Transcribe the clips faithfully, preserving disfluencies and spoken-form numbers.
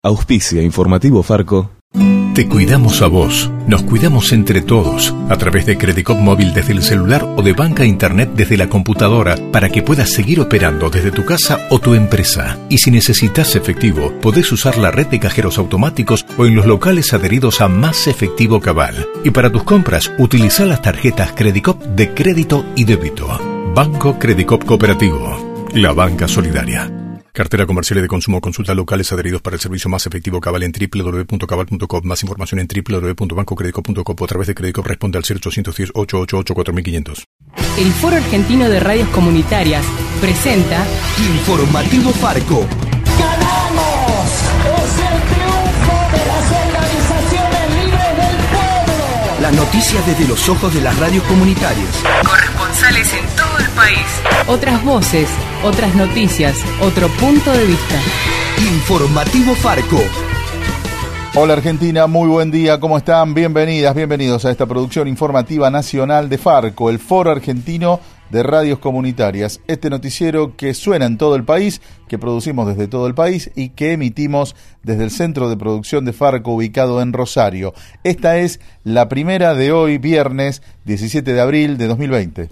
Auspicia Informativo Farco. Te cuidamos a vos, nos cuidamos entre todos, a través de Credicop Móvil desde el celular o de Banca Internet desde la computadora, para que puedas seguir operando desde tu casa o tu empresa. Y si necesitas efectivo, podés usar la red de cajeros automáticos o en los locales adheridos a Más Efectivo Cabal. Y para tus compras, utiliza las tarjetas Credicop de crédito y débito. Banco Credicop Cooperativo, la banca solidaria. Cartera comercial y de consumo. Consulta locales adheridos para el servicio Más Efectivo Cabal en doble u doble u doble u punto cabal punto com. Más información en doble u doble u doble u punto banco credicop punto com o a través de Credicop. Responde al cero ochocientos diez, ochocientos ochenta y ocho, cuatro mil quinientos. El Foro Argentino de Radios Comunitarias presenta Informativo Farco. ¡Ganamos! ¡Es el triunfo de las organizaciones libres del pueblo! Las noticias desde los ojos de las radios comunitarias. Corresponsales en todo el país. Otras voces, otras noticias, otro punto de vista. Informativo Farco. Hola Argentina, muy buen día, ¿cómo están? Bienvenidas, bienvenidos a esta producción informativa nacional de Farco, el Foro Argentino de Radios Comunitarias. Este noticiero que suena en todo el país, que producimos desde todo el país y que emitimos desde el centro de producción de Farco ubicado en Rosario. Esta es la primera de hoy, viernes diecisiete de abril de dos mil veinte.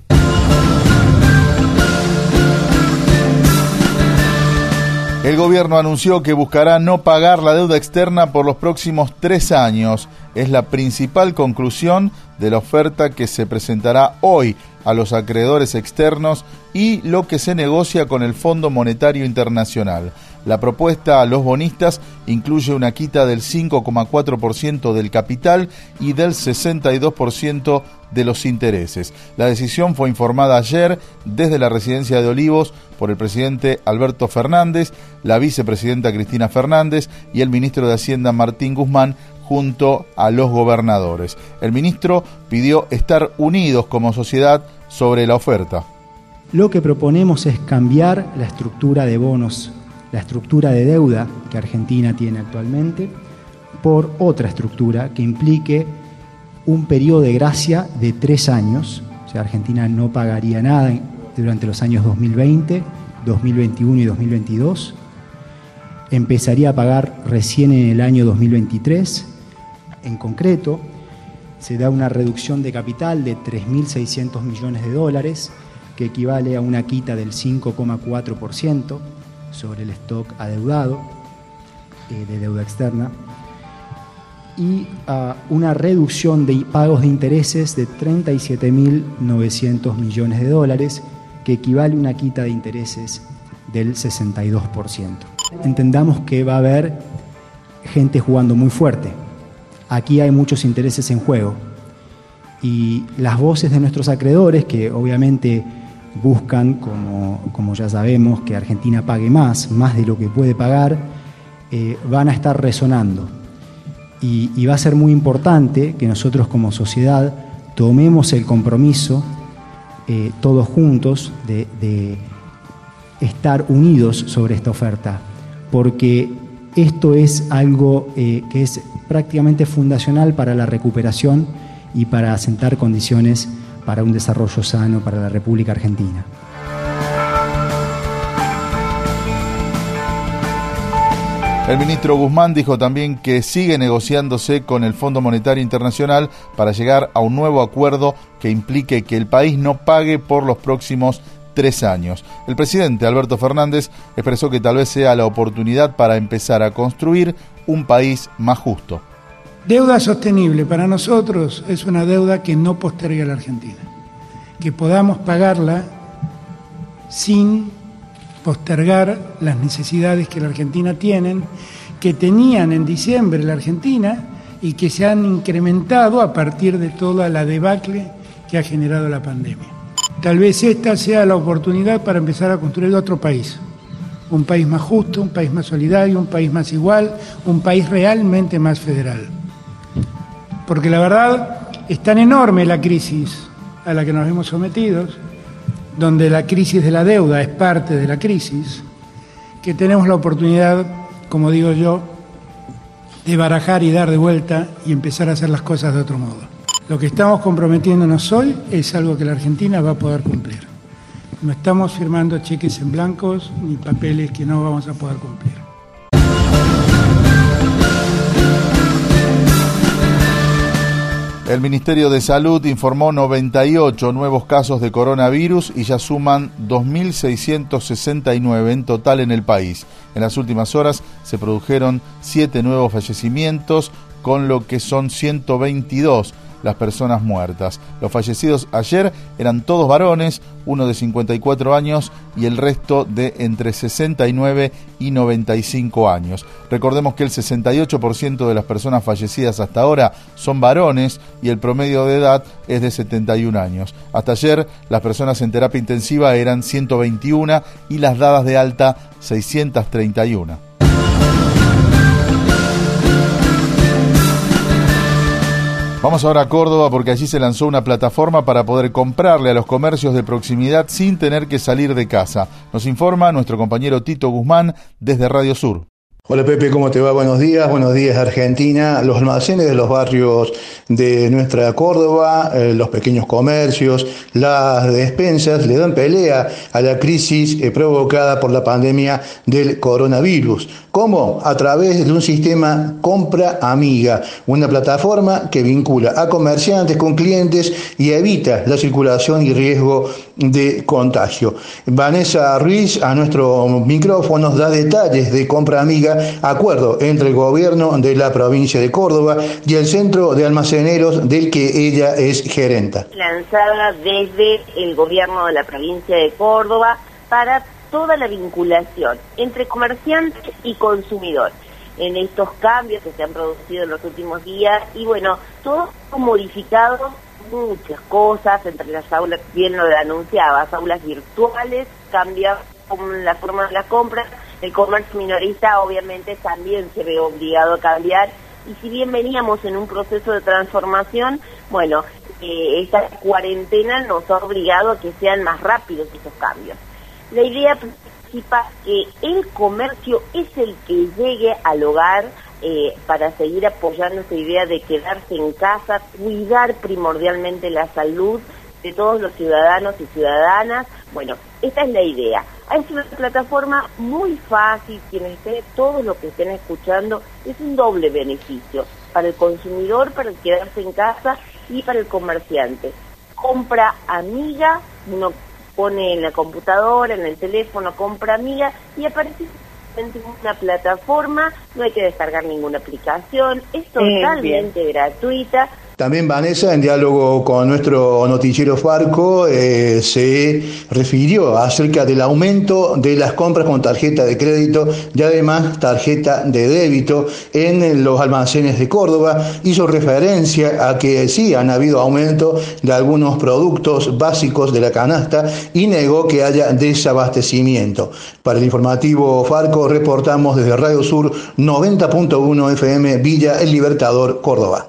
El gobierno anunció que buscará no pagar la deuda externa por los próximos tres años. Es la principal conclusión de la oferta que se presentará hoy a los acreedores externos y lo que se negocia con el Fondo Monetario Internacional. La propuesta a los bonistas incluye una quita del cinco coma cuatro por ciento del capital y del sesenta y dos por ciento de los intereses. La decisión fue informada ayer desde la residencia de Olivos por el presidente Alberto Fernández, la vicepresidenta Cristina Fernández y el ministro de Hacienda Martín Guzmán, junto a los gobernadores. El ministro pidió estar unidos como sociedad sobre la oferta. Lo que proponemos es cambiar la estructura de bonos, la estructura de deuda que Argentina tiene actualmente, por otra estructura que implique un periodo de gracia de tres años. O sea, Argentina no pagaría nada durante los años dos mil veinte, dos mil veintiuno y dos mil veintidós. Empezaría a pagar recién en el año dos mil veintitrés. En concreto, se da una reducción de capital de tres mil seiscientos millones de dólares, que equivale a una quita del cinco coma cuatro por ciento sobre el stock adeudado eh, de deuda externa, y a una reducción de pagos de intereses de treinta y siete mil novecientos millones de dólares, que equivale a una quita de intereses del sesenta y dos por ciento. Entendamos que va a haber gente jugando muy fuerte. Aquí hay muchos intereses en juego y las voces de nuestros acreedores, que obviamente buscan, como, como ya sabemos, que Argentina pague más, más de lo que puede pagar, eh, van a estar resonando. Y, y va a ser muy importante que nosotros como sociedad tomemos el compromiso, eh, todos juntos, de, de estar unidos sobre esta oferta, porque esto es algo eh, que es prácticamente fundacional para la recuperación y para asentar condiciones para un desarrollo sano para la República Argentina. El ministro Guzmán dijo también que sigue negociándose con el Fondo Monetario Internacional para llegar a un nuevo acuerdo que implique que el país no pague por los próximos tres años. El presidente Alberto Fernández expresó que tal vez sea la oportunidad para empezar a construir un país más justo. Deuda sostenible para nosotros es una deuda que no postergue a la Argentina, que podamos pagarla sin postergar las necesidades que la Argentina tiene, que tenían en diciembre la Argentina y que se han incrementado a partir de toda la debacle que ha generado la pandemia. Tal vez esta sea la oportunidad para empezar a construir otro país, un país más justo, un país más solidario, un país más igual, un país realmente más federal. Porque la verdad es tan enorme la crisis a la que nos hemos sometido, donde la crisis de la deuda es parte de la crisis, que tenemos la oportunidad, como digo yo, de barajar y dar de vuelta y empezar a hacer las cosas de otro modo. Lo que estamos comprometiéndonos hoy es algo que la Argentina va a poder cumplir. No estamos firmando cheques en blancos ni papeles que no vamos a poder cumplir. El Ministerio de Salud informó noventa y ocho nuevos casos de coronavirus y ya suman dos mil seiscientos sesenta y nueve en total en el país. En las últimas horas se produjeron siete nuevos fallecimientos, con lo que son ciento veintidós las personas muertas. Los fallecidos ayer eran todos varones, uno de cincuenta y cuatro años y el resto de entre sesenta y nueve y noventa y cinco años. Recordemos que el sesenta y ocho por ciento de las personas fallecidas hasta ahora son varones y el promedio de edad es de setenta y un años. Hasta ayer las personas en terapia intensiva eran ciento veintiuno y las dadas de alta seiscientos treinta y uno. Vamos ahora a Córdoba porque allí se lanzó una plataforma para poder comprarle a los comercios de proximidad sin tener que salir de casa. Nos informa nuestro compañero Tito Guzmán desde Radio Sur. Hola Pepe, ¿cómo te va? Buenos días, buenos días Argentina. Los almacenes de los barrios de nuestra Córdoba, eh, los pequeños comercios, las despensas le dan pelea a la crisis eh, provocada por la pandemia del coronavirus. ¿Cómo? A través de un sistema Compra Amiga, una plataforma que vincula a comerciantes con clientes y evita la circulación y riesgo de contagio. Vanessa Ruiz a nuestro micrófono da detalles de Compra Amiga, acuerdo entre el gobierno de la provincia de Córdoba y el centro de almaceneros del que ella es gerenta. Lanzada desde el gobierno de la provincia de Córdoba para toda la vinculación entre comerciantes y consumidor en estos cambios que se han producido en los últimos días y bueno, todo ha modificado muchas cosas entre las aulas, bien lo anunciabas, aulas virtuales, cambia la forma de la compra, el comercio minorista obviamente también se ve obligado a cambiar y si bien veníamos en un proceso de transformación, bueno, eh, esta cuarentena nos ha obligado a que sean más rápidos esos cambios. La idea principal es que el comercio es el que llegue al hogar eh, para seguir apoyando esa idea de quedarse en casa, cuidar primordialmente la salud de todos los ciudadanos y ciudadanas. Bueno, esta es la idea. Es una plataforma muy fácil, quienes estén, todos los que estén escuchando, es un doble beneficio para el consumidor, para el quedarse en casa y para el comerciante. Compra Amiga, uno pone en la computadora, en el teléfono, Compra Amiga y aparece en una plataforma, no hay que descargar ninguna aplicación, es totalmente eh, gratuita. También Vanessa, en diálogo con nuestro noticiero Farco, eh, se refirió acerca del aumento de las compras con tarjeta de crédito y además tarjeta de débito en los almacenes de Córdoba. Hizo referencia a que sí han habido aumento de algunos productos básicos de la canasta y negó que haya desabastecimiento. Para el informativo Farco reportamos desde Radio Sur noventa punto uno F M Villa El Libertador, Córdoba.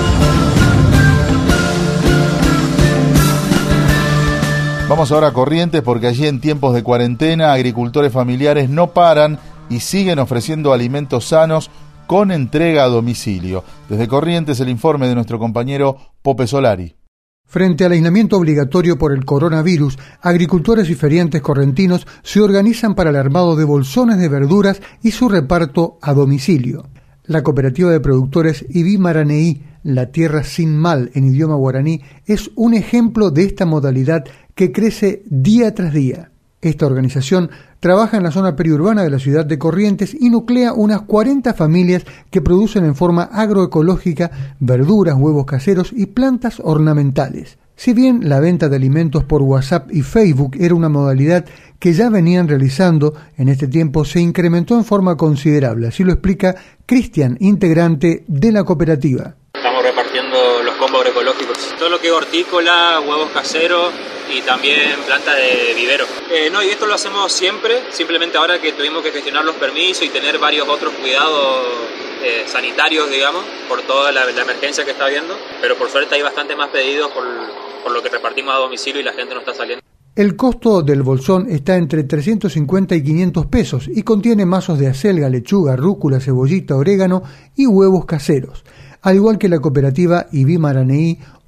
Vamos ahora a Corrientes porque allí en tiempos de cuarentena agricultores familiares no paran y siguen ofreciendo alimentos sanos con entrega a domicilio. Desde Corrientes el informe de nuestro compañero Pope Solari. Frente al aislamiento obligatorio por el coronavirus, agricultores y feriantes correntinos se organizan para el armado de bolsones de verduras y su reparto a domicilio. La cooperativa de productores Ibí-Maraneí, La Tierra Sin Mal en idioma guaraní, es un ejemplo de esta modalidad que crece día tras día. Esta organización trabaja en la zona periurbana de la ciudad de Corrientes y nuclea unas cuarenta familias que producen en forma agroecológica verduras, huevos caseros y plantas ornamentales. Si bien la venta de alimentos por WhatsApp y Facebook era una modalidad que ya venían realizando, en este tiempo se incrementó en forma considerable. Así lo explica Cristian, integrante de la cooperativa. Estamos repartiendo los combos agroecológicos, todo lo que es hortícola, huevos caseros y también plantas de vivero. Eh, no, y esto lo hacemos siempre, simplemente ahora que tuvimos que gestionar los permisos y tener varios otros cuidados eh, sanitarios, digamos, por toda la, la emergencia que está habiendo, pero por suerte hay bastante más pedidos por, por lo que repartimos a domicilio y la gente no está saliendo. El costo del bolsón está entre trescientos cincuenta y quinientos pesos y contiene mazos de acelga, lechuga, rúcula, cebollita, orégano y huevos caseros. Al igual que la cooperativa Ibí-Maraneí,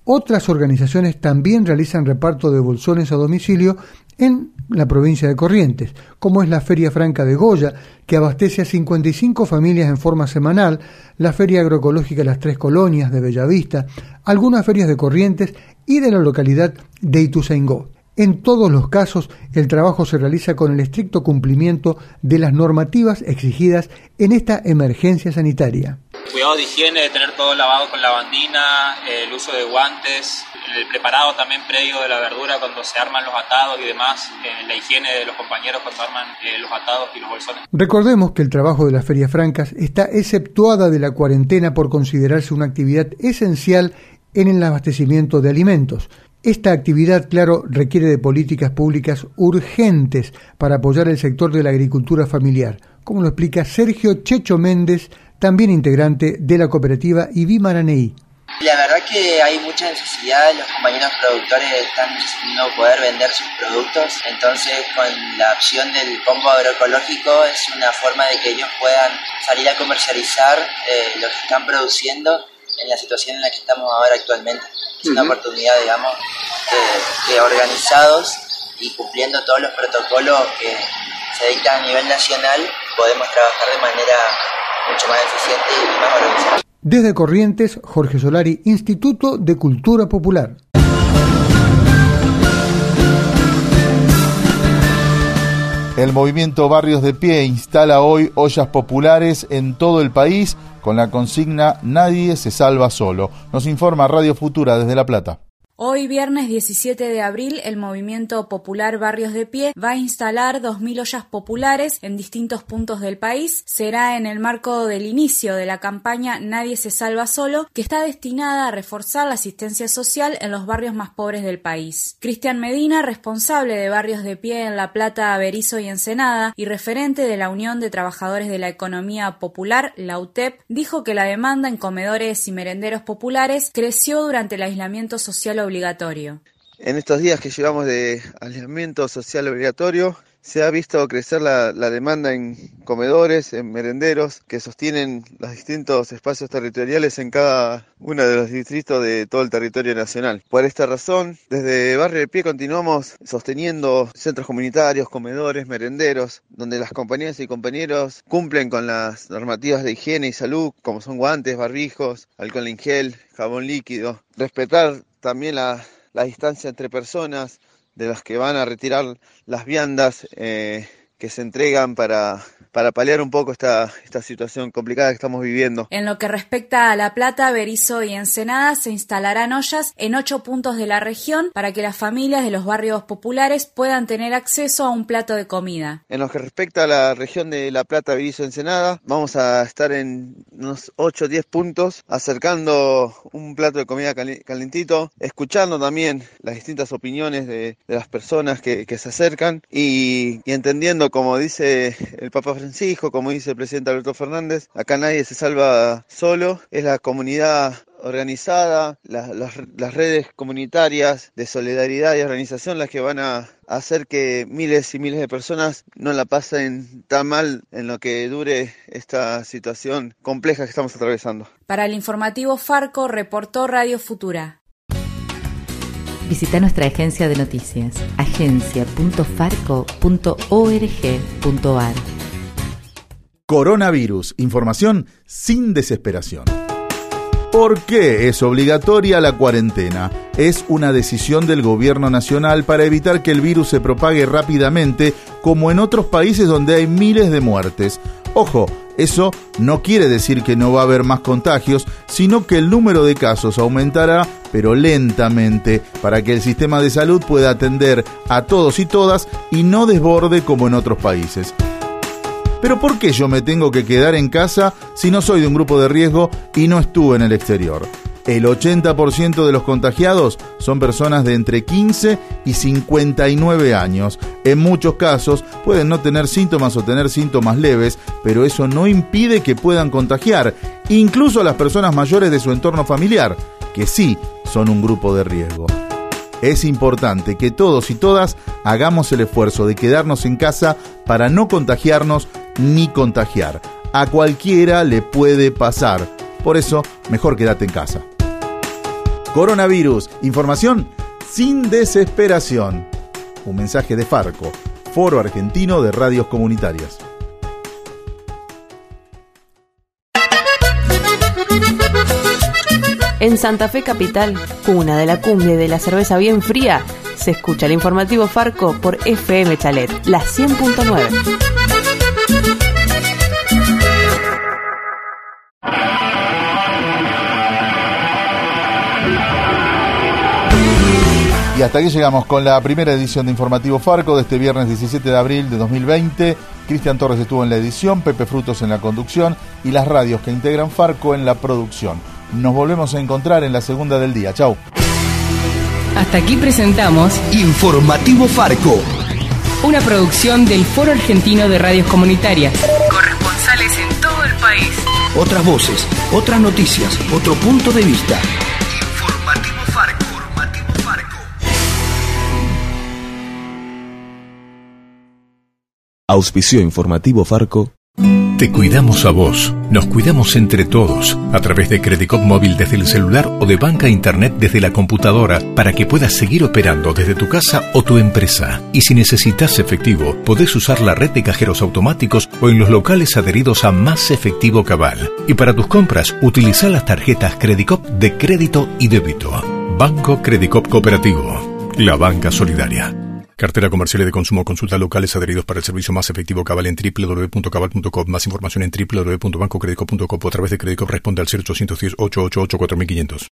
Otras organizaciones también realizan reparto de bolsones a domicilio en la provincia de Corrientes, como es la Feria Franca de Goya, que abastece a cincuenta y cinco familias en forma semanal, la Feria Agroecológica Las Tres Colonias de Bellavista, algunas ferias de Corrientes y de la localidad de Ituzaingó. En todos los casos, el trabajo se realiza con el estricto cumplimiento de las normativas exigidas en esta emergencia sanitaria. Cuidado de higiene, tener todo lavado con lavandina, el uso de guantes, el preparado también previo de la verdura cuando se arman los atados y demás, la higiene de los compañeros cuando arman los atados y los bolsones. Recordemos que el trabajo de las ferias francas está exceptuada de la cuarentena por considerarse una actividad esencial en el abastecimiento de alimentos. Esta actividad, claro, requiere de políticas públicas urgentes para apoyar el sector de la agricultura familiar, como lo explica Sergio Checho Méndez, también integrante de la cooperativa Iví Maraneí. La verdad que hay mucha necesidad, los compañeros productores están necesitando poder vender sus productos, entonces con la opción del combo agroecológico es una forma de que ellos puedan salir a comercializar eh, lo que están produciendo en la situación en la que estamos ahora actualmente. Es una uh-huh. oportunidad, digamos, de, de organizados y cumpliendo todos los protocolos que se dictan a nivel nacional, podemos trabajar de manera mucho más eficiente y más organizada. Desde Corrientes, Jorge Solari, Instituto de Cultura Popular. El movimiento Barrios de Pie instala hoy ollas populares en todo el país con la consigna Nadie se salva solo. Nos informa Radio Futura desde La Plata. Hoy, viernes diecisiete de abril, el Movimiento Popular Barrios de Pie va a instalar dos mil ollas populares en distintos puntos del país. Será en el marco del inicio de la campaña Nadie se salva solo, que está destinada a reforzar la asistencia social en los barrios más pobres del país. Cristian Medina, responsable de Barrios de Pie en La Plata, Berisso y Ensenada, y referente de la Unión de Trabajadores de la Economía Popular, la U T E P, dijo que la demanda en comedores y merenderos populares creció durante el aislamiento social obligatorio. obligatorio. En estos días que llevamos de aislamiento social obligatorio, se ha visto crecer la, la demanda en comedores, en merenderos, que sostienen los distintos espacios territoriales en cada uno de los distritos de todo el territorio nacional. Por esta razón, desde Barrio de Pie continuamos sosteniendo centros comunitarios, comedores, merenderos, donde las compañeras y compañeros cumplen con las normativas de higiene y salud, como son guantes, barbijos, alcohol en gel, jabón líquido. Respetar también la, la distancia entre personas, de las que van a retirar las viandas eh, que se entregan para, para paliar un poco esta, esta situación complicada que estamos viviendo. En lo que respecta a La Plata, Berisso y Ensenada, se instalarán ollas en ocho puntos de la región para que las familias de los barrios populares puedan tener acceso a un plato de comida. En lo que respecta a la región de La Plata, Berisso y Ensenada, vamos a estar en unos ocho o diez puntos acercando un plato de comida calentito, escuchando también las distintas opiniones de, de las personas que, que se acercan y, y entendiendo, como dice el Papa Francisco, como dice el presidente Alberto Fernández, acá nadie se salva solo, es la comunidad organizada, la, las, las redes comunitarias de solidaridad y organización las que van a hacer que miles y miles de personas no la pasen tan mal en lo que dure esta situación compleja que estamos atravesando. Para el informativo Farco, reportó Radio Futura. Visita nuestra agencia de noticias, agencia punto farco punto org punto ar. Coronavirus, información sin desesperación. ¿Por qué es obligatoria la cuarentena? Es una decisión del gobierno nacional para evitar que el virus se propague rápidamente, como en otros países donde hay miles de muertes. Ojo, eso no quiere decir que no va a haber más contagios, sino que el número de casos aumentará, pero lentamente, para que el sistema de salud pueda atender a todos y todas y no desborde como en otros países. Pero ¿por qué yo me tengo que quedar en casa si no soy de un grupo de riesgo y no estuve en el exterior? El ochenta por ciento de los contagiados son personas de entre quince y cincuenta y nueve años. En muchos casos pueden no tener síntomas o tener síntomas leves, pero eso no impide que puedan contagiar, incluso a las personas mayores de su entorno familiar, que sí son un grupo de riesgo. Es importante que todos y todas hagamos el esfuerzo de quedarnos en casa para no contagiarnos ni contagiar. A cualquiera le puede pasar. Por eso, mejor quédate en casa. Coronavirus. Información sin desesperación. Un mensaje de Farco, Foro Argentino de Radios Comunitarias. En Santa Fe Capital, cuna de la cumbia y de la cerveza bien fría, se escucha el informativo Farco por F M Chalet, la cien punto nueve. Y hasta aquí llegamos con la primera edición de Informativo Farco de este viernes diecisiete de abril de dos mil veinte. Cristian Torres estuvo en la edición, Pepe Frutos en la conducción y las radios que integran Farco en la producción. Nos volvemos a encontrar en la segunda del día. Chau. Hasta aquí presentamos Informativo Farco, una producción del Foro Argentino de Radios Comunitarias. Corresponsales en todo el país. Otras voces, otras noticias, otro punto de vista. Informativo Farco. Informativo Farco. Auspició Informativo Farco. Te cuidamos a vos, nos cuidamos entre todos, a través de Credicop Móvil desde el celular o de Banca Internet desde la computadora, para que puedas seguir operando desde tu casa o tu empresa. Y si necesitas efectivo, podés usar la red de cajeros automáticos o en los locales adheridos a Más Efectivo Cabal. Y para tus compras, utiliza las tarjetas Credicop de crédito y débito. Banco Credicop Cooperativo, la banca solidaria. Cartera comercial y de consumo. Consulta locales adheridos para el servicio Más Efectivo Cabal en doble u doble u doble u punto cabal punto com. Más información en doble u doble u doble u punto banco credicop punto com o a través de Credicop. Responde al cero ochocientos diez, ochocientos ochenta y ocho, cuatro mil quinientos.